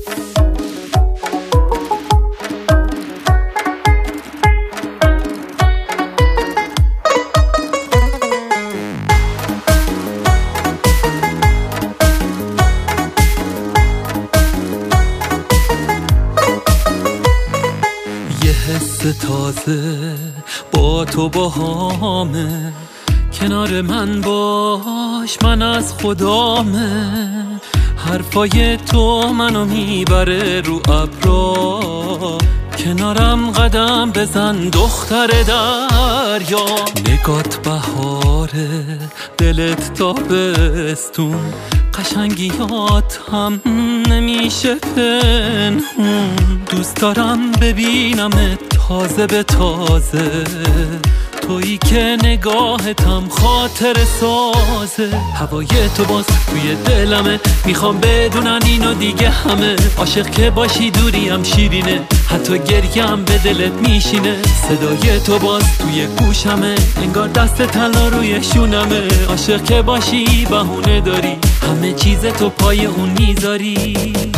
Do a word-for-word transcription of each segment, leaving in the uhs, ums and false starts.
حس تازه با تو باهامه، کنار من باش من از خدامه. حرفای تو منو میبره رو ابرا، کنارم قدم بزن دختر دریا. نگات بهاره دلت تابستون، قشنگیات هم نمیشه پنهون. دوست دارم ببینم تازه به تازه، تویی که نگاهتم خاطر سازه. هوای تو باز توی دلمه، میخوام بدونن اینو دیگه همه. عاشق که باشی دوریم شیرینه، حتی گریم به دلت میشینه. صدای تو باز توی گوشمه، انگار دست طلا روی شونمه. عاشق که باشی بهونه داری، همه چیز تو پای اون میذاری.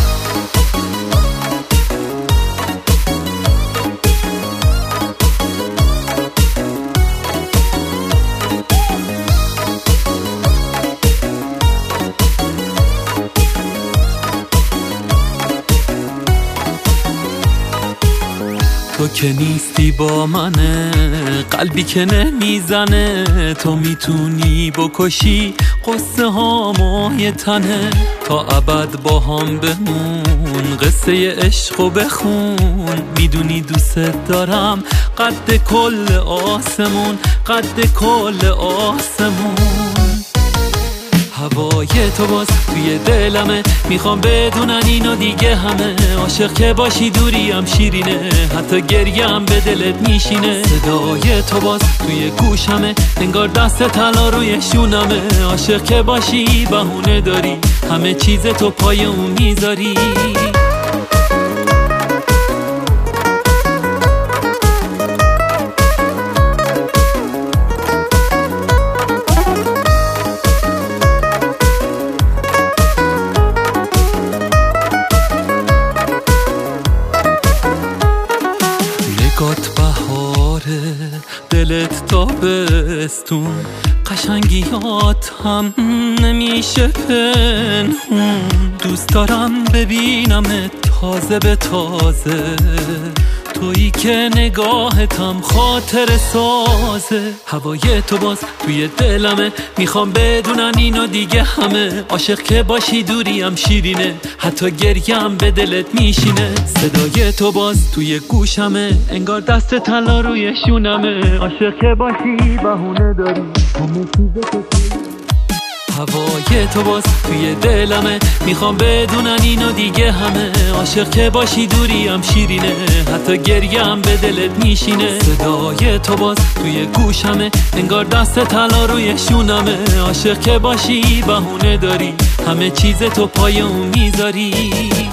تو که نیستی با منه، قلبی که نمیزنه. تو میتونی بکشی قصه هامو یه تنه، تا ابد با هم بمون قصه عشقو بخون. میدونی دوست دارم قد کل آسمون، قد کل آسمون. هوای تو باز توی دلمه، میخوام بدونن اینو دیگه همه. عاشق که باشی دوریم شیرینه، حتی گریم به دلت میشینه. صدای تو باز توی گوشمه، انگار دست طلا روی شونمه. عاشق که باشی بهونه داری، همه چیز تو پای اون میذاری. نگات بهاره دلت تابستون، قشنگیات هم نمیشه پنهون. دوست دارم ببینم تازه به تازه، تویی که نگاهتم خاطر سازه. هوای تو باز توی دلمه، میخوام بدونن اینو دیگه همه. عاشق که باشی دوریم شیرینه، حتی گریم به دلت میشینه. صدای تو باز توی گوشمه، انگار دست طلا روی شونمه. عاشق که باشی بهونه داری، همه چیز تو. هوای تو باز توی دلمه، میخوام بدونن اینو دیگه همه. عاشق که باشی دوریم شیرینه، حتی گریم به دلت میشینه. صدای تو باز توی گوشمه، انگار دست طلا روی شونمه. عاشق که باشی بهونه داری، همه چیز تو پای اون میذاری.